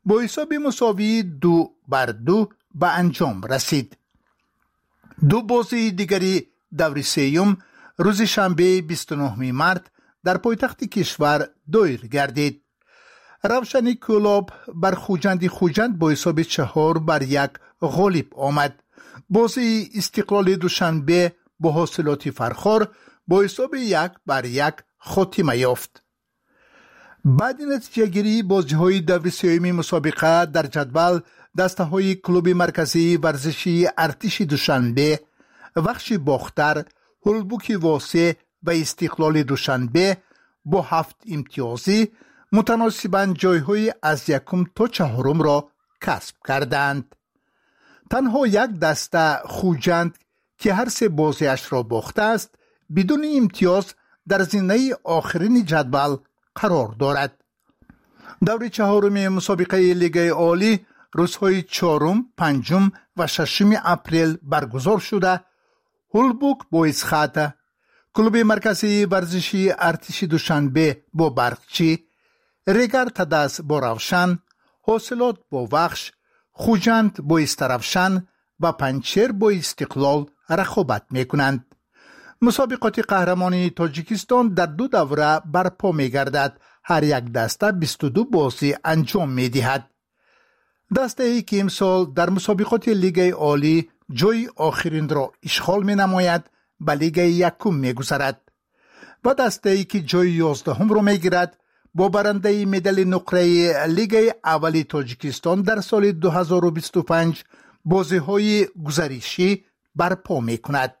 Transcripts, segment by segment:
با حساب مساوی 2-2 به انجام رسید. دو بازی دیگری دور سوم روز شنبه 29 مارت در پایتخت کشور دایر گردید. روشن کلاب بر خوجند با حساب 4-1 غالب آمد. بازی استقلال دوشنبه با حاصلات فرخار با حساب 1-1 خاتمه یافت. بعد نتیجه گیری بازی‌های دور سوم مسابقه در جدول دسته‌های کلوب مرکزی ورزشی ارتش دوشنبه، وخش باختر، هلبوک واسه و استقلال دوشنبه با 7 امتیازی متناسباً جایهای از 1 تا 4 را کسب کردند. تنها یک دسته خوجند که هر 3 بازیش را باخته است بدون امتیاز در زینه آخرین جدول قرار دارد. دور 4 مسابقه لیگ عالی روزهای 4، 5 و 6 اپریل برگزار شده. هلبوک با اسخاته، کلوب مرکزی ورزشی ارتش دوشنبه با برقچی، ریگر تدس با روشن، حاصلات با وخش، خوجند با استرفشن و پنچر با استقلال رقابت میکنند. مسابقات قهرمانی تاجیکستان در 2 دوره برپا میگردد. هر یک دسته 22 بازی انجام میدهد. دسته ای که امسال در مسابقات لیگ عالی جای آخرین را اشغال می نماید به لیگ یکم می گذرد و دسته ای که جای 11 را می گیرد با برنده مدال نقره لیگ اولی تاجیکستان در سال 2025 بازی های گزارشی برپا می کند.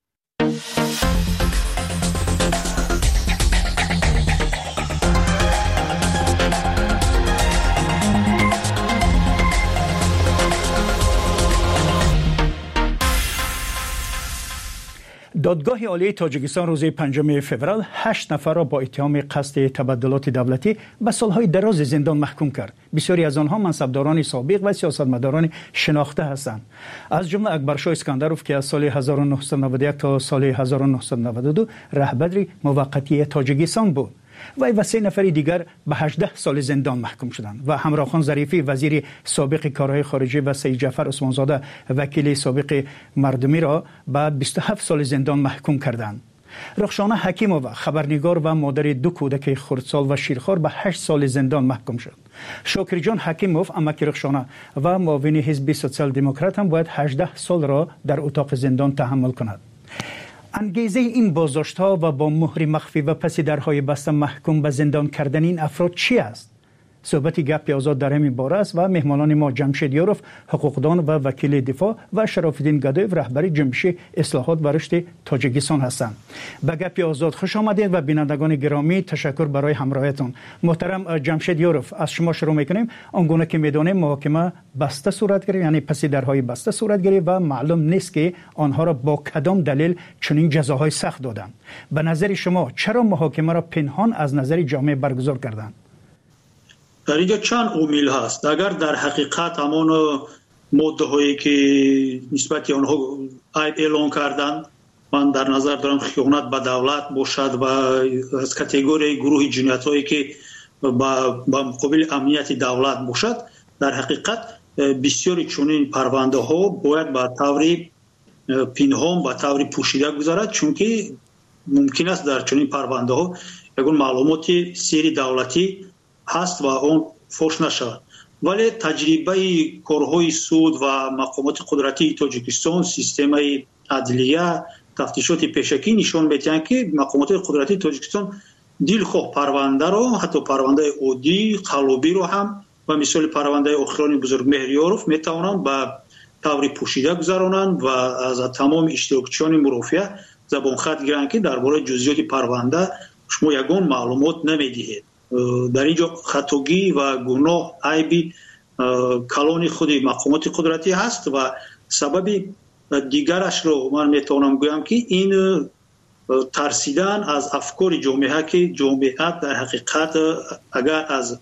دادگاه عالی تاجیکستان روز 5 فوریه 8 نفر را با اتهام قصد تبدلات دولتی به سالهای دراز زندان محکوم کرد. بسیاری از آنها منصبداران سابق و سیاستمداران شناخته هستند. از جمله اکبرشاه اسکندروف که از سال 1991 تا سال 1992 رهبر موقتی تاجیکستان بود. و 3 نفر دیگر به 18 سال زندان محکوم شدند و همراخان ظریفی وزیر سابق کارهای خارجه و سید جعفر عثمانزاده وکیل سابق مردمی را به 27 سال زندان محکوم کردند. رخشانه حکیمووا خبرنگار و مادر 2 کودک خردسال و شیرخوار به 8 سال زندان محکوم شد. شاکر جان حکیموف امک رخشانه و معاون حزب سوسیال دموکرات هم باید 18 سال را در اتاق زندان تحمل کند. انگیزه این بازداشت‌ها و با مهر مخفی و پس درهای بسته محکوم به زندان کردن این افراد چی است؟ صحبت گپ آزاد در همین باره است و مهمانان ما جمشید یاروف حقوقدان و وکیل دفاع و شراف‌الدین گدایف رهبر جنبش اصلاحات و رشد تاجیکستان هستند. به گپ آزاد خوش آمدید و بینندگان گرامی تشکر برای همراهیتون. محترم جمشید یاروف، از شما شروع می‌کنیم. آنگونه که می‌دانیم محاکمه بسته صورت گرفت، یعنی پس درهای بسته صورت گرفت و معلوم نیست که آنها را با کدام دلیل چنین جزاهای سخت دادند. به نظر شما چرا محاکمه را پنهان از نظر جامعه برگزار کردند؟ در اینجا چند عامل هست. اگر در حقیقت همان ماده هایی که نسبت آنها عیب اعلان کردند، من در نظر دارم خیانت به دولت باشد و از کاتگوری گروه جنایت هایی که با مقابل امنیت دولت باشد، در حقیقت بسیاری چنین پرونده ها باید به طور پنهان به طور پوشیده گذارد، چون که ممکن است در چنین پرونده ها یگان معلومات سری دولتی هست و اون فوش نشود. ولی تجربه کارهای سود و مقامات قدرتی تاجیکستان، سیستم عدلیه، تفتیشات پیشکی نشان می‌دهند که مقامات قدرتی تاجیکستان دلخواه پرونده را، حتی پرونده عادی قلبی رو هم و مثال پرونده آخران بزرگ مهریاروف میتوانند به طور پوشیده گذرانند و از تمام اشتراکچیان مرافعه زبان خط گیرند که درباره جزئیات پرونده شما یگان معلومات نمیدهید. در اینجا خطاگی و گناه عیبی کلان خود مقامات قدرتی هست و سبب دیگرش رو من میتونم گویم که این ترسیدن از افکار جامعه که جامعه در حقیقت اگر از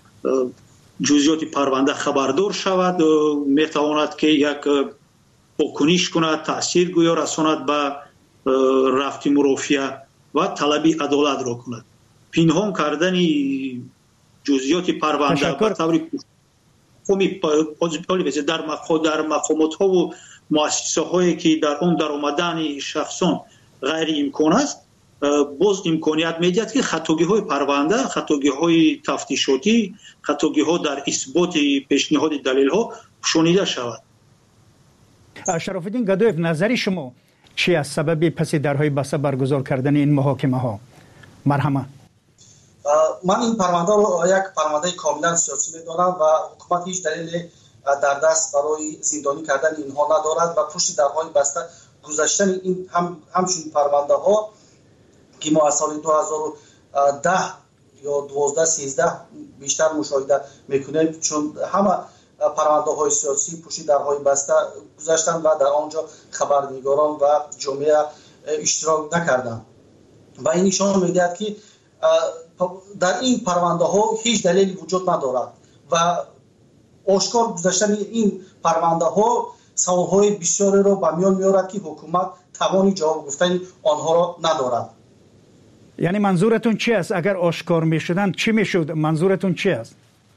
جزئیات پرونده خبردار شود میتواند که یک واکنش کند، تأثیر گویا رساند به رفت مرافعه و طلب عدالت را کند. پنهان کردن جزئیات پرونده در مقامات ها و مؤسسه هایی که در اون در اومدن شخصان غیر امکان است، باز امکانیت میدهد که خطاگی های پرونده، خطاگی های تفتیشاتی، خطاگی ها در اثبات پیشنهاد دلیل ها شنیده شود. شراف‌الدین گدایف، نظر شما چی از سبب پس درهای بسته برگزار کردن این محاکمه ها؟ مرحمت. من این پرونده رو یک پرونده کاملا سیاسی می‌دانم و حکومت هیچ دلیل در دست برای زندانی کردن اینها ندارد و پشت درهای بسته گذاشتن این همچون پرونده ها که ما از سال 2010 یا 12 13 بیشتر مشاهده میکنیم، چون همه پرونده های سیاسی پشت درهای بسته گذاشتن و در آنجا خبرنگاران و جامعه اشتراک نکردند و این نشان میدهد که در این پرونده ها هیچ دلیلی وجود ندارد و آشکار گذاشتن این پرونده ها سوالهای بسیاری را به میان میارد که حکومت توانی جواب گفتن آنها را ندارد. یعنی منظورتون چی است؟ اگر آشکار میشدن چی میشد؟ منظورتون چی است؟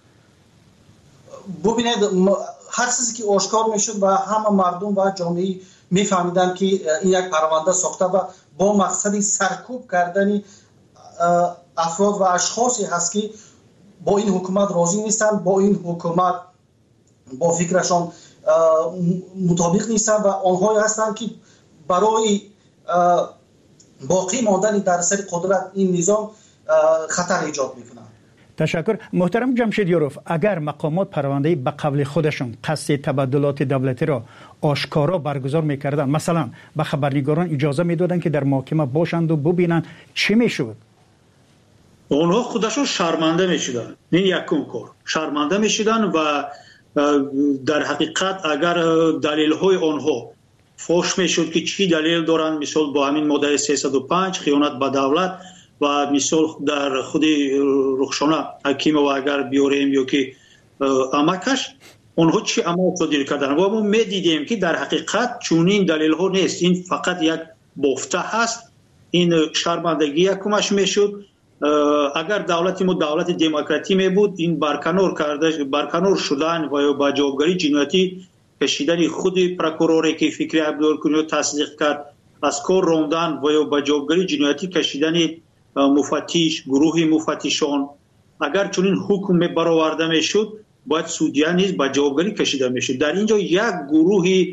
ببینید، هر چیزی که آشکار میشد و همه مردم و جامعه میفهمیدن که این یک پرونده ساخته و با مقصد سرکوب کردن افراد و اشخاصی هست که با این حکومت راضی نیستن، با این حکومت با فکرشان مطابق نیستن و آنهایی هستند که برای باقی ماندن در سر قدرت این نظام خطر ایجاد میکنند. تشکر. محترم جمشید یوروف، اگر مقامات پرونده به قول خودشون قصد تبادلات دولتی را آشکارا برگزار میکردن، مثلا به خبرنگاران اجازه میدادن که در محاکمه باشند و ببینن، چی میشد؟ اونها خودشون شرمنده میشدن. این یکم کار شرمنده میشدن و در حقیقت اگر دلیل های آنها فوش میشد که چی دلیل دارن، مثال با همین ماده 305 خیانت به دولت و مثال در خود رخشانه حکیم و اگر بیاریم یا که امکش اونها چی عمل صادر کردن و ما میدیدیم که در حقیقت چونین دلیل ها نیست، این فقط یک بافته هست. این شرمندگی یکمش میشد. اگر دولت ما دولت دموکراتی می بود، این برکنار شدن و با جوابگری جنایتی کشیدن خود پروکوروری که فکری عبدالکنی تصدیق کرد، از کار راندن و با جوابگری جنایتی کشیدن مفتش، گروه مفتشان، اگر چنین حکم برآورده میشد باید سودیا نیز با جوابگری کشیده میشد. در اینجا یک گروه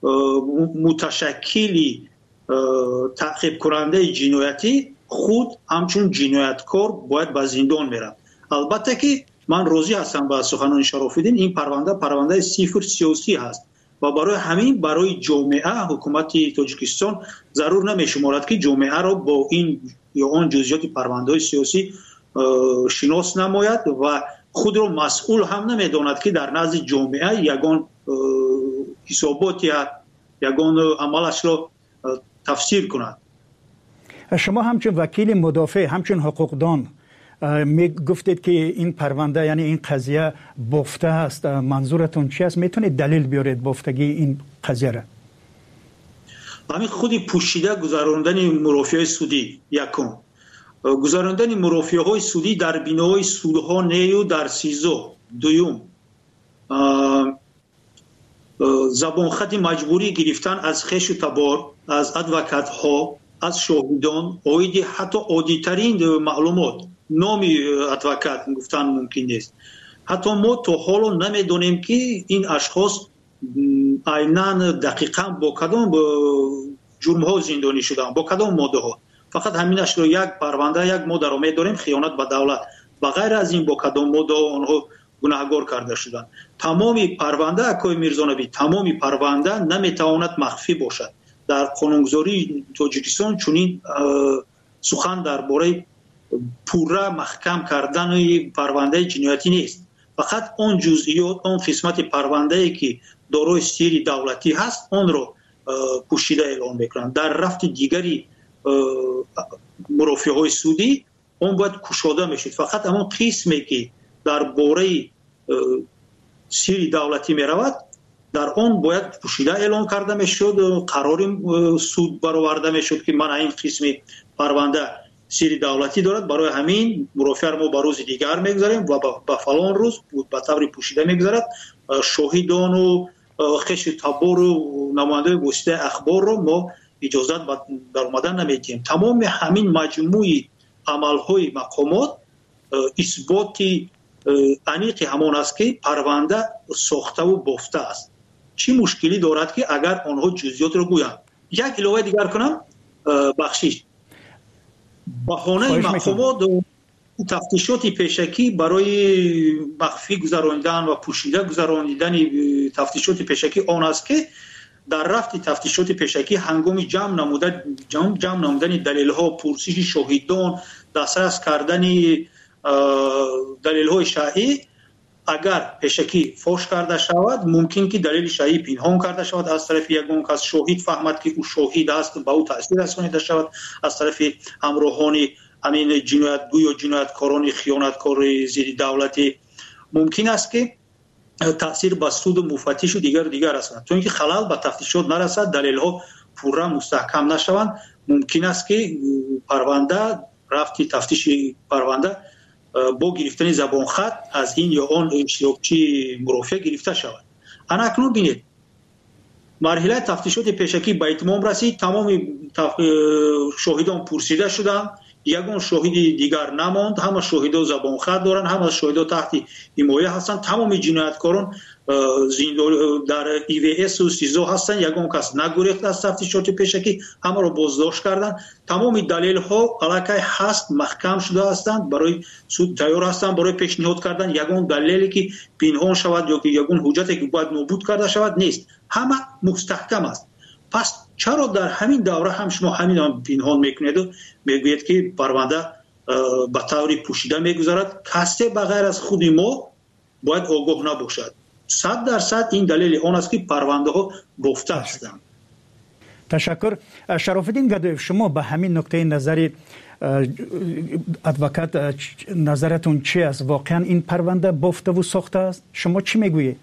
متشکلی تعقیب کننده جنایتی خود همچون جنایتکار باید به زندان میره. البته که من راضی هستم با سخنان شراف‌الدین، این پرونده صفر سیاسی هست و برای همین برای جامعه حکومت تاجیکستان ضرور نمیشمارد که جامعه را با این یا آن جزئیات پرونده سیاسی شناس نماید و خود را مسئول هم نمیداند که در نزد جامعه یگان حسابات یا یگان عملش را تفسیر کند. شما همچون وکیل مدافع، همچون حقوقدان می گفتید که این پرونده یعنی این قضیه بافته است، منظورتون چی است؟ میتونید دلیل بیارید بافتگی این قضیه را؟ همین خودی پوشیده گذراندن مرافعه سودی، یکم گذراندن مرافعه های سودی در بینای سودها نیو در سیزو، دویم زبان خط مجبوری گرفتن از خش و تبار، از ادوکات ها، از شاهدان، اویدی حتی عادی‌ترین معلومات، نامی ادوکات گفتن ممکن نیست. حتی ما تا حالا نمیدونیم که این اشخاص عیناً دقیقاً با کدام جرم ها زندانی شدن، با کدام ماده ها. فقط همینش رو یک پرونده یک ماده رو میدونیم، خیانت به دولت. و غیر از این با کدام ماده آنها گناهکار کرده شدن. تمامی پرونده اکای میرزانبی، تمامی پرونده نمیتواند مخفی باشد. در قانونگذاری تاجیکستان چنین سخن درباره پوره محکم کردن پرونده جنایتی نیست. فقط اون جزئیات، اون قسمت پرونده ای که دارای سیر دولتی هست اون رو پوشیده اعلام میکنن. در رفت دیگری مرافعه های سودی اون باید کشاده میشد. فقط همون قسمی که در باره سیر دولتی میرود در آن باید پوشیده اعلام کرده میشد، قرار سود برآورده میشد که من این قسم پرونده سری دولتی دارد، برای همین مرافع ما به روز دیگر میگذاریم و به فلان روز به طور پوشیده میگذارد. شاهدان و خش تبار و نماینده واسطه اخبار رو ما اجازه در اومدن نمیدیم. تمام همین مجموعی عملهای مقامات اثبات انیق همان است که پرونده ساخته و بافته است. چی مشکلی دارد که اگر آنها جزئیات رو گویند؟ یک علاوه دیگر کنم، بخشش بهانه مقامات تفتیشات پیشکی برای مخفی گذراندن و پوشیده گذراندن تفتیشات پیشکی آن است که در رفت تفتیشات پیشکی هنگام جمع نمودن دلیل ها، پرسش شاهدان، دسترس کردن دلیل های شایع، اگر پیشکی فاش کرده شود ممکن که دلیل شایع پنهان کرده شود از طرف یگان کس، شاهد فهمد که او شاهد است به او تاثیر رسانیده شود از طرف همراهان همین جنایتگو یا جنایتکاران خیانتکار زیر دولتی، ممکن است که تاثیر به سود و مفتش و دیگر است. چون که خلل به تفتیشات نرسد، دلیل ها پورا مستحکم نشوند، ممکن است که پرونده رفتی تفتیش پرونده با گرفتن زبان خط از این یا آن اشتراکچی مرافع گرفته شود. اکنون بینید مرحله تفتیشات پیشکی به اتمام رسید، تمام شاهدان پرسیده شدند، یگان شاهد دیگر نماند، همه شاهدا زبان خط دارند، همه شاهدا تحت حمایه هستند، تمام جنایتکاران در EVS و سیزو هستند، یگان کس نگریخت از تفتیشات پیشکی، همه را بازداشت کردند. تمام دلیل ها علاقه هست محکم شده هستند، برای سود تیار هستند برای پیشنهاد کردن یگان دلیلی که پنهان شود یا که یگان حجتی که باید نابود کرده شود نیست، همه مستحکم است. پس چرا در همین دوره هم شما همین پنهان میکنید و میگوید که پرونده به طور پوشیده میگذارد؟ کسی بغیر از خود ما باید آگاه نباشد. 100% این دلیل آن است که پرونده ها بافته هستند. تشکر. شرافالدین گدایف، شما به همین نکته نظر ادوکات نظرتون چی است؟ واقعا این پرونده بافته و ساخته است؟ شما چی میگویید؟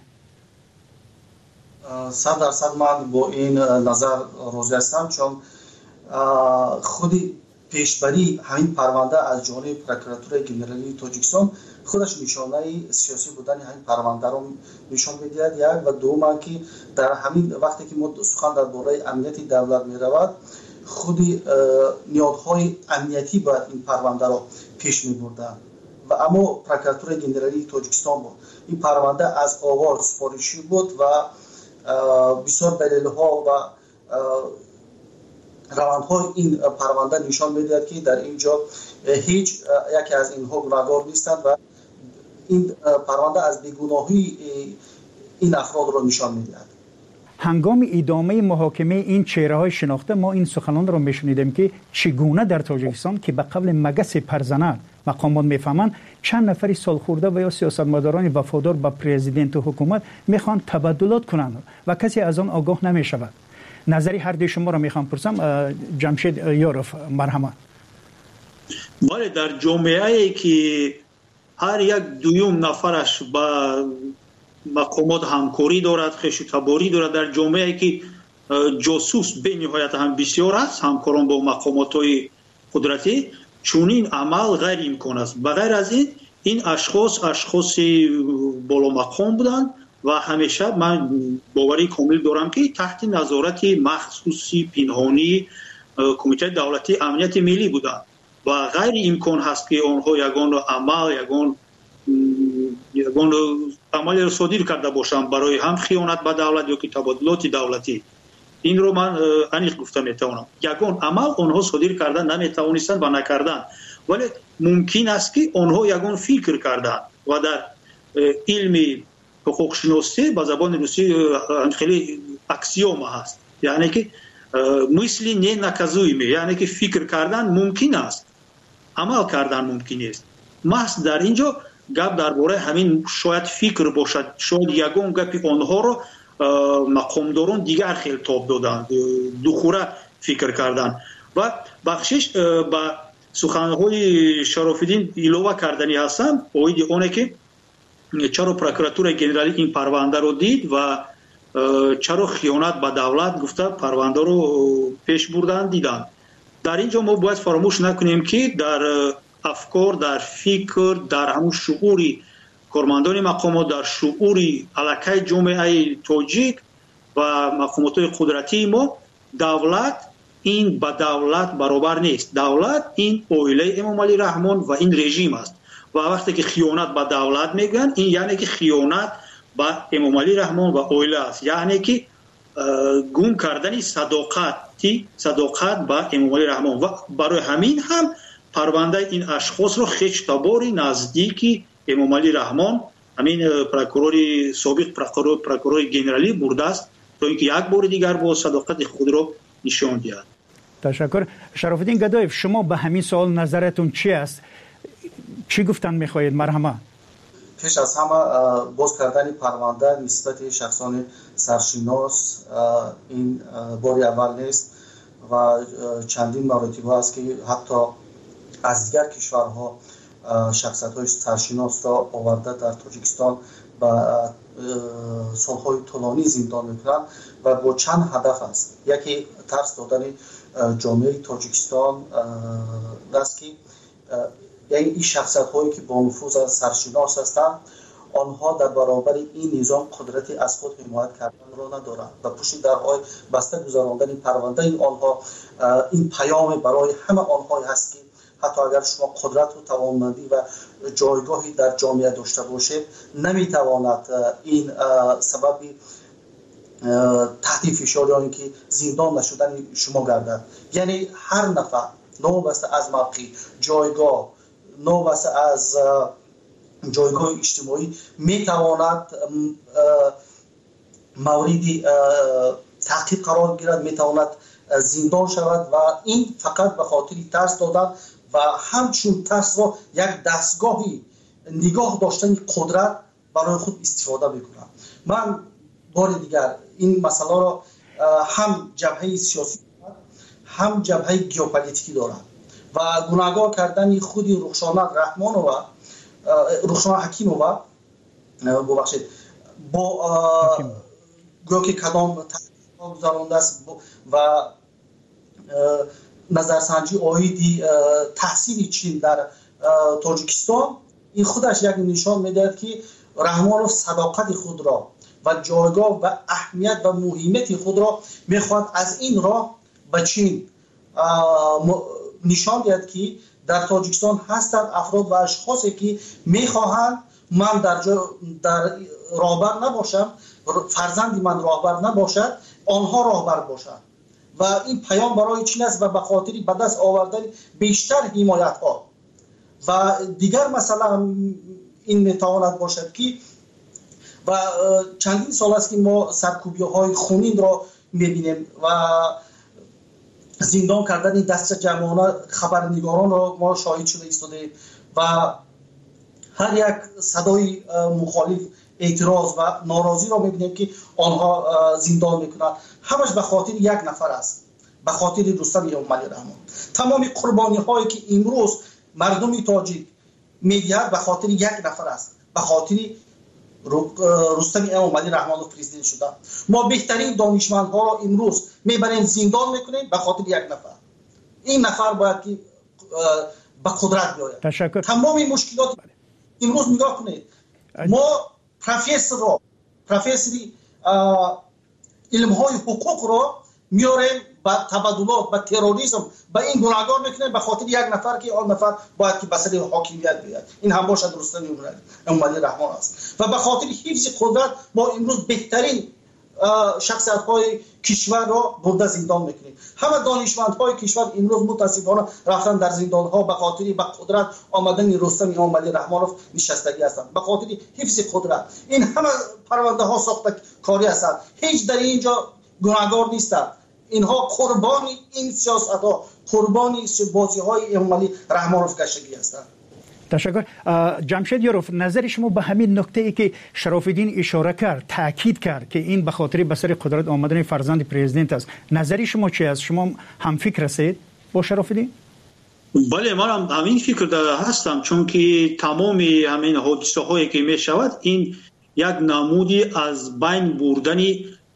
100% من با این نظر راضی هستم، چون خودی پیشبری همین پرونده از جانب پروکراتور گنرالی تاجیکستان خودش نشانه سیاسی بودن همین پرونده رو نشان می‌دهد. یک و دوم که در همین وقتی که ما سخن درباره امنیت دولت می‌رود، خودی نیازهای امنیتی باید این پرونده رو پیش می‌بردن و اما پروکراتور گنرالی تاجیکستان بود. این پرونده از آغاز سفارشی بود و بسیار دلیل‌ها و روندهای این پرونده نشان می‌دهد که در اینجا هیچ یکی از اینها گناهکار نیستند و این پرونده از بیگناهی این افراد را نشان می‌دهد. هنگام ادامه محاکمه این چهره‌های شناخته ما این سخنان را می‌شنیدیم که چگونه در تاجیکستان که به قبل مگس پرزنر مقامات میفهمند چند نفری سالخورده و یا سیاستمداران وفادار به پرزیدنت و حکومت میخوان تبادلات کنند و کسی از آن آگاه نمیشود. نظری هر دوی شما را میخوام پرسم. جمشید یاروف، مرحمت. بله، در جامعه‌ای که هر یک دویم نفرش با مقامات همکاری دارد، خش و تباری دارد، در جامعه‌ای که جاسوس به نهایت هم بسیار است، همکاران با مقامات‌های قدرتی، چونین عمل غیر امکان است. بغیر از این اشخاص بالا مقام بودند و همیشه من باوری کامل دارم که تحت نظارت مخصوصی پنهانی کمیته دولتی امنیت ملی بودند و غیر امکان هست که آنها یگان عمل را صادر کرده باشند برای هم خیانت به دولت یا که تبادلات دولتی. این رو من انیق گفته میتوانم. یگان عمل آنها صادر کردن نمیتوانستند و نکردند، ولی ممکن است که آنها یگان فکر کردند و در علم حقوق شناسی به زبان روسی خیلی اکسیوم هست، یعنی که مثل نه نکازویمه، یعنی که فکر کردن ممکن است، عمل کردن ممکن است. محض در اینجا گپ درباره همین شاید فکر باشد، شاید یگان گپ آنها رو مقامداران دیگر خیلی تاب دادند، دوخوره فکر کردند و بخشش به سخنهای شرافالدین ایلوه کردنی هستم اوید اونه که چرا پروکراتور گنرالی این پرونده رو دید و چرا خیانت به دولت گفته پرونده رو پیش بردن دیدن. در اینجا ما باید فراموش نکنیم که در افکار، در فکر، در همون شعوری کارمندان مقامات، در شعوری علاقه جامعه تاجیک و مقامات قدرتی ما، دولت این با دولت برابر نیست. دولت این اویله امام علی رحمان و این رژیم است و وقتی که خیانت با دولت میگن این یعنی که خیانت با امام علی رحمان و اویله است، یعنی که گم کردن صداقت با امام علی رحمان و برای همین هم پرونده این اشخاص رو خیش تباری نزدیکی امام علی رحمان همین پروکورور سابق پروکورور گنرالی برده است تا اینکه یک بار دیگر با صداقت خود رو نشان دهد. تشکر. شرف الدین گدایف، شما به همین سوال نظرتون چی است؟ چی گفتن میخواهید؟ مرحمه. پیش از همه باز کردن پرونده نسبت شخصان سرشناس این باری اول نیست و چندین مراتب است که حتی از دیگر کشورها شخصیت‌های سرشناس را آورده در تاجیکستان و سالهای طولانی زندان میکنند و با چند هدف است. یکی ترس دادن جامعه تاجیکستان است که یعنی این شخصیت‌هایی که با نفوذ سرشناس هستند آنها در برابر این نظام قدرتی از خود حمایت کردن را ندارند و پشت درهای بسته گذراندن پرونده این آنها این پیام برای همه آنها هست که حتی اگر شما قدرت و توانمندی و جایگاهی در جامعه داشته باشید نمیتواند این سبب تحت فشار یا اینکه زندان نشدن شما گردد. یعنی هر نفر نوبسته از موقع جایگاه، نوبسته از جایگاه اجتماعی میتواند موردی تعقیب قرار گیرد، میتواند زندان شود و این فقط به خاطر ترس دادن و همچون ترس را یک دستگاهی نگاه داشتن قدرت برای خود استفاده میکنند. من بار دیگر این مسئله را هم جبهه سیاسی هم جبهه ژئوپلیتیکی دارم و گناهکار کردن خود رخشانه رحمانووا، رخشانه حکیمووا ببخشید با گویا که کدام تحقیق گذرانده است و نظرسنجی آیدی تحصیل چین در تاجیکستان، این خودش یک نشان میدهد که رحمانوف صداقت خود را و جایگاه و اهمیت و مهمیت خود را میخواد از این راه به چین نشان دهد که در تاجیکستان هستند افراد و اشخاصی که میخواهند من در راهبر نباشم، فرزندی من راهبر نباشد، آنها راهبر باشند و این پیام برای چین است و به خاطر به دست آوردن بیشتر حمایت ها و دیگر مثلا این میتواند باشد که و چندین سال است که ما سرکوبی های خونین را میبینیم و زندان کردن دست جمعانه خبرنگاران را ما شاهد شده ایستادیم و هر یک صدای مخالف اعتراض و ناراضی را میبینیم که آنها زندان میکنند. همش به خاطر یک نفر است، به خاطر رستم امام علی رحمان. تمام قربانی هایی که امروز مردم تاجیک میدهد به خاطر یک نفر است، به خاطر رستم امام علی رحمان پرزیدنت شده. ما بهترین دانشمندها را امروز میبریم زندان میکنیم به خاطر یک نفر. این نفر باید که به قدرت بیاید. تشکر. تمام این مشکلات امروز نگاه کنید، ما پروفسوری علم های حقوق را میاریم با تبادلات، با تروریسم، با این گناهکار میکنیم به خاطر یک نفر که آن نفر باید که بسر حاکمیت بیاد. این هم باشد رستم امام علی رحمان است و به خاطر حفظ قدرت ما امروز بهترین شخصیت های کشور را برده زندان میکنیم. همه دانشمند های کشور امروز متاسفانه رفتن در زندان ها به خاطر به قدرت آمدن رستم امام علی رحمانوف نشستگی هستند، به خاطر حفظ قدرت. این همه پرونده ها ساخته کاری هستند، هیچ در اینجا گناهکار نیستند. اینها قربانی این سیاست ها، قربانی بازی های امام علی رحمانوف گشتگی هستند. تشکر. جمشید یاروف، نظر شما به همین نکته ای که شرف الدین اشاره کرد، تاکید کرد که این به خاطر به سر قدرت آمدن فرزند پرزیدنت است، نظر شما چی است؟ شما هم فکر هستید با شرف الدین؟ بله، من هم همین فکر داره هستم، چون که تمام همین حادثه هایی که می شود این یک نمودی از بین بردن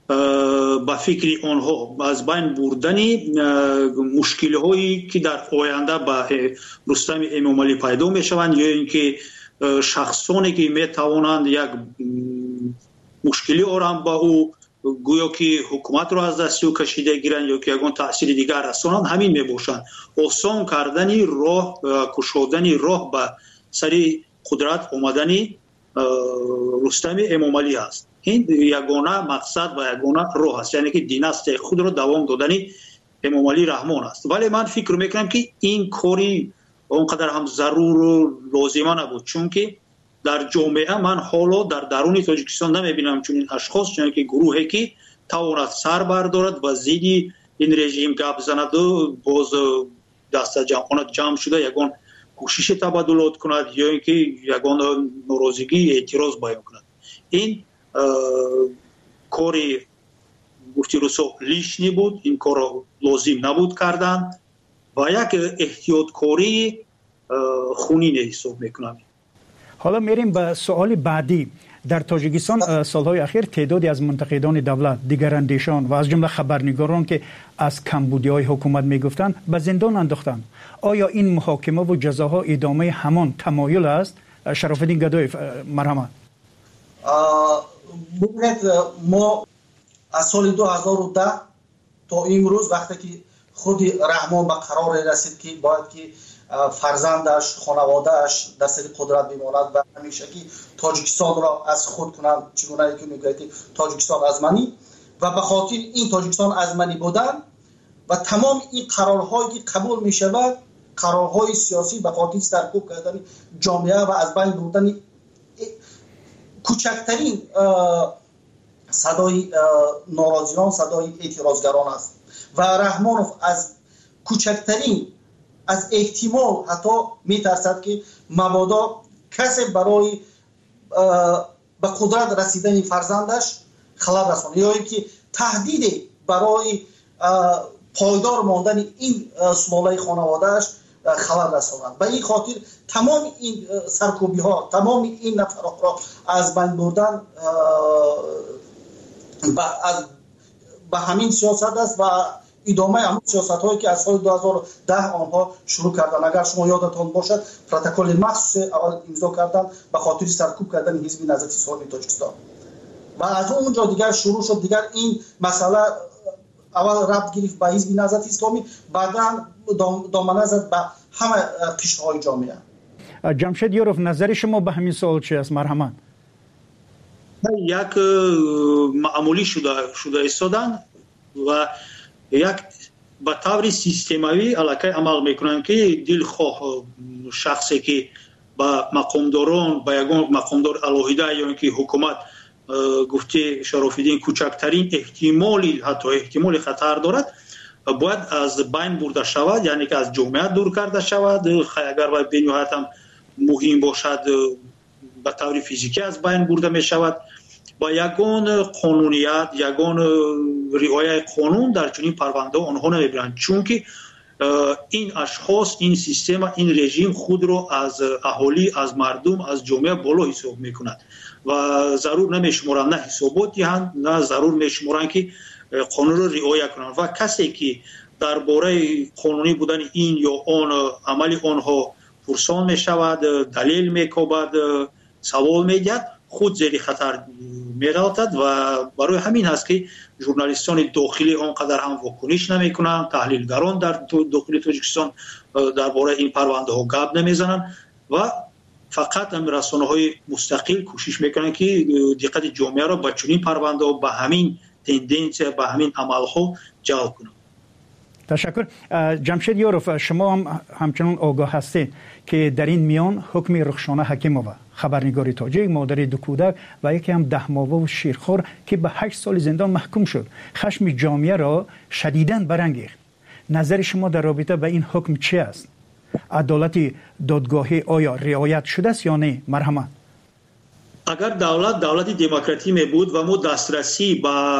با فکر آنها از بین بردن مشکل هایی که در آینده با رستم امامعلی پیدا می شوند یا اینکه شخصانی که می توانند یک مشکلی آرام با او گویا که حکومت را از دست او کشیده گیرند یا که یگان تأثیر دیگر رسانند، همین می باشند. آسان کردن راه، کشودن راه به سری قدرت آمدن رستم امامعلی است. این یگانه مقصد و یگانه راه است، یعنی که دیناستی خود را دوام دادن امامعلی رحمان است. ولی من فکر میکنم که این کاری اونقدر هم ضرور و لازمه نبود، چون که در جامعه من حالا در درون تاجیکستان نمیبینم چون این اشخاص، چون که گروهی که تواند سر بردارد و زیدی این رژیم گپ زند و باز دست جمعانت جمع شده یگان کوشش تبادلات کند یا اینکه یگان ناراضگی اعتراض بیان کند. این کاری گفتی رسو لیشنی بود، این کار لازم نبود کردن و یک احتیاطکاری خونین حساب میکنم. حالا میریم به سوال بعدی. در تاجیکستان سالهای اخیر تعدادی از منتقدان دولت، دیگراندیشان و از جمله خبرنگاران که از کمبودی‌های حکومت میگفتند به زندان انداختند. آیا این محاکمه و جزاها ادامه همان تمایل است؟ شراف‌الدین گدایی، مرحمت. ما از سال 2010 تا امروز وقتی که خود رحمان به قرار رسید که باید که فرزندش، خانوادهش در سر قدرت بماند و همیشه که تاجیکستان را از خود کنند، چگونه که میگوید تاجیکستان از منی، و به خاطر این تاجیکستان از منی بودن و تمام این قرارهایی که قبول می شود، قرارهای سیاسی به خاطر سرکوب کردن جامعه و از بین بردن کوچکترین صدای ناراضیان، صدای اعتراضگران است و رحمانوف از کوچکترین از احتمال حتی میترسد که مبادا کسی برای به قدرت رسیدن فرزندش خلل رساند یا اینکه تهدید برای پایدار ماندن این سلاله خانوادهش خلل رساند. به این خاطر تمام این سرکوبی ها، تمام این نفرات را از بین بردن به همین سیاست است و ادامه همون سیاست هایی که از سال 2010 آنها شروع کردن. اگر شما یادتان باشد پروتکل مخصوص اول امضا کردن به خاطر سرکوب کردن حزب نهضت اسلامی تاجیکستان و از اونجا دیگر شروع شد. دیگر این مسئله اول ربط گرفت به حزب نهضت اسلامی، بعدا دامنه زد به همه قشرهای جامعه. جمشید یوروف، نظر شما به همین سوال چی است؟ مرحمت. یک معمولی شده ایستادن و یک به طور سیستماوی علاقه عمل میکنن که دلخواه شخصی که با مقامداران، با یگان مقامدار علاهیده یا اینکه حکومت گفته شراف‌الدین کوچکترین احتمالی حتی احتمال خطر دارد باید از بین برده شود، یعنی که از جامعه دور کرده شود. اگر باید به نهایت هم مهم باشد به طور فیزیکی از بین برده می شود. با یگان قانونیت، یگان رعایت قانون در چنین پرونده آنها نمیبرند، چون که این اشخاص، این سیستم، این رژیم خود را از اهالی، از مردم، از جامعه بالا حساب میکند و ضرور نمیشمارند نه حسابات دهند، نه ضرور میشمارند که قانون را رعایت کنند و کسی که درباره قانونی بودن این یا آن عمل آنها پرسان میشود، دلیل میکوبد، سوال میگرد، خود زیر خطر می‌افتد و برای همین هست که ژورنالیستان داخلی آنقدر هم واکنش نمی‌کنند، تحلیلگران در داخل تاجیکستان درباره این پرونده ها گپ نمیزنند و فقط هم رسانه‌های مستقل کوشش میکنند که دقت جامعه را به چنین پرونده ها، به همین تندنسی، به همین عمل‌ها جلب کنند. تشکر. جمشید یوروف، شما هم همچنان آگاه هستید که در این میان حکم رخشانه حکیمووا، خبرنگار تاجیک، مادر دو کودک و یکی هم 10 ماهه و شیرخوار که به 8 سال زندان محکوم شد، خشم جامعه را شدیداً برانگیخت. نظر شما در رابطه با این حکم چی است؟ عدالت دادگاهی آیا رعایت شده است یا نه؟ مرحمت. اگر دولت دموکراتی می بود و ما دسترسی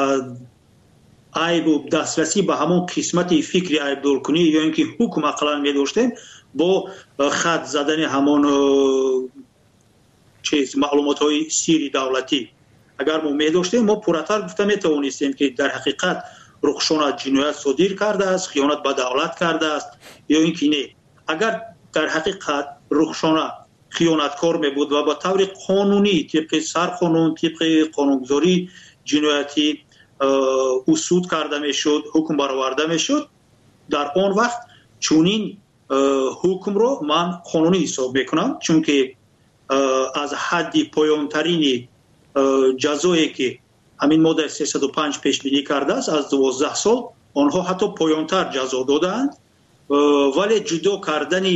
به همون قسمت فکری عیبدار کنی یا اینکه حکم اقلا می داشتیم، با خط زدن همون معلومات های سیری دولتی اگر ما می‌داشتیم ما پورتر گفته میتوانستیم که در حقیقت رخشان جنایت صادر کرده است، خیانت به دولت کرده است یا اینکه نه. اگر در حقیقت رخشان خیانتکار میبود و با طور قانونی طبق سرقانون طبق قانونگذاری جنایتی اصول کرده میشد، حکم برآورده میشد، در آن وقت چونین حکم رو من قانونی حساب میکنم، چون که از حد پایانترین جزایی که همین ماده 305 پیش بینی کرده است از 12 سال، آنها حتی پایانتر جزا دادند، ولی جدا کردن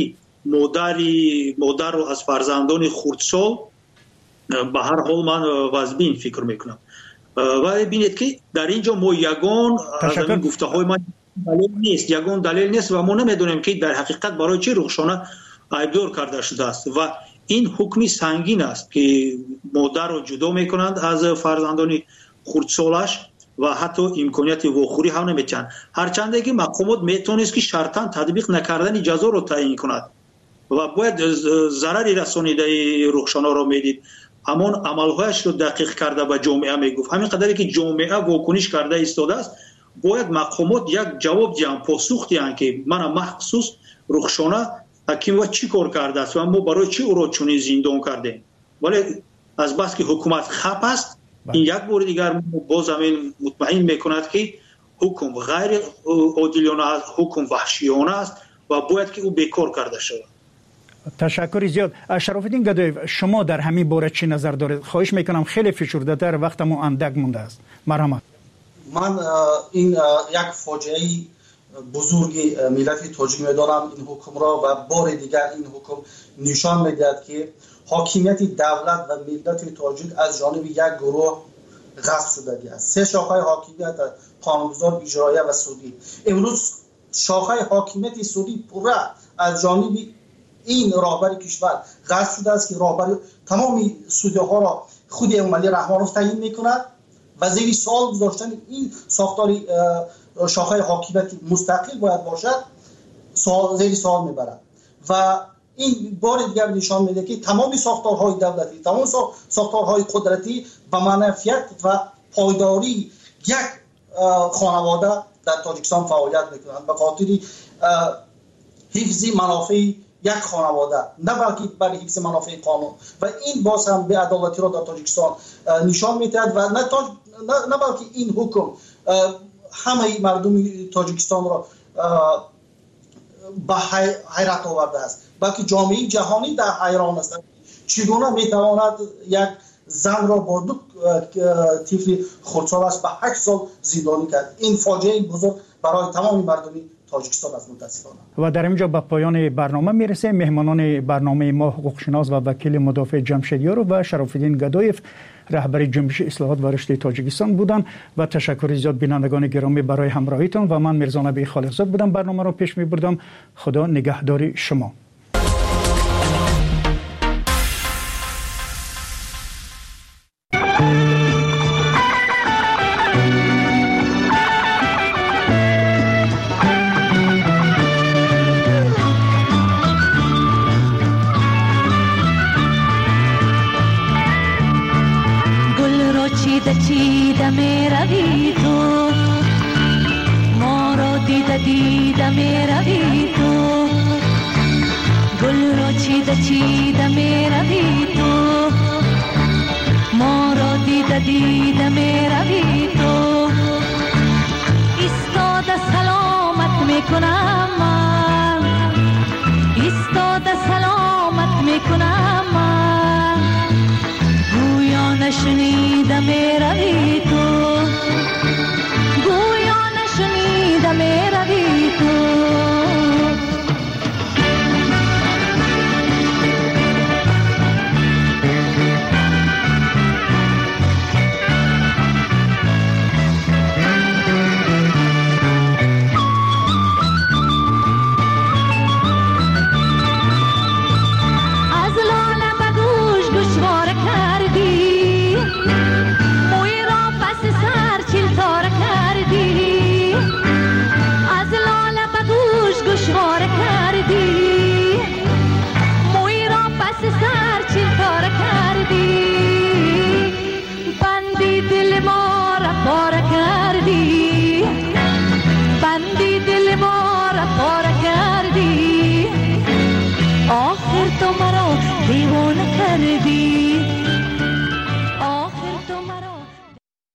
مادر رو از فرزندان خردسال به هر حال من واجبین فکر میکنم. و ببینید که در اینجا ما یگان از این گفته های من دلیل نیست و ما نمیدونیم که در حقیقت برای چه رخشانه ایبدار کرده شده است و این حکمی سنگین است که مادر رو جدا میکنند از فرزندان خردسالش و حتی امکانیت واخوری هم نمیتن، هرچند که مقامات میتونست که شرطاً تطبیق نکردن جزا رو تعیین کند و باید ضرری رسانیده رخشانه رو میدید، همان عملهایش رو دقیق کرده به جامعه میگفت. همین قدری که جامعه واکنش کرده ایستاده است باید مقامات یک جواب دیان، پاسخ دیان که من مخصوص رخشانه حکیم و چی کار کرده است و ما برای چی او را چنین زندان کردیم. ولی از بس که حکومت خپ است، این یک بار دیگر باز همین مطمئن میکند که حکم غیر عادلانه است، حکم وحشیانه است و باید که او بیکار کرده شود. تشکر زیاد. شرافالدین گدایف، شما در همین باره چی نظر دارید؟ خواهش میکنم خیلی فشرده تر، وقتمون اندک مونده است. مرحمت. من این یک فاجعه بزرگی ملت تاجیک میدارم این حکم را و بار دیگر این حکم نشان میدهد که حاکمیت دولت و ملت تاجیک از جانب یک گروه غصب شده است. سه شاخه حاکمیت قانونگذار، اجرایی و سودی. امروز شاخه حاکمیت سودی پورا از جانب این راهبر کشور غصب شده است که راهبر تمام سودی ها را خود امامعلی رحمانوف تعیین میکند و زیر سوال گذاشتن این ساختار شاخه حاکمیت مستقل باید باشد زیر سوال میبرد و این بار دیگر نشان میده که تمام ساختارهای دولتی، تمام ساختارهای قدرتی به منفعت و پایداری یک خانواده در تاجیکستان فعالیت میکنند به خاطر حفظ منافع یک خانواده، نه بلکه برای حفظ منافع قانون و این باز هم به عدالتی را در تاجیکستان نشان میدهد و نه بلکه این حکم همه مردم تاجیکستان را به حیرت آورده است، بلکه جامعه جهانی در حیران است چگونه میتواند یک زن را با دو طفل خردسال است به 8 سال زندانی کرد. این فاجعه بزرگ برای تمام مردم تاجیکستان است متاسفانه. و در اینجا به پایان برنامه میرسه. مهمانان برنامه ما حقوقشناس و وکیل مدافع جمشیدیار و شرافالدین گدایف رهبر جنبش اصلاحات و رشد تاجیکستان بودند و تشکر زیاد بینندگان گرامی برای همراهیتان و من میرزا نبی خالقزاد بودم برنامه را پیش میبردم. خدا نگهدار شما. چیده می روی تو، ما را دیده می روی تو، گل را چیده می روی تو، ما را دیده می روی تو، ایستاده سلامت می کنم من، ایستاده سلامت می کنم من، گویا نشنیده می روی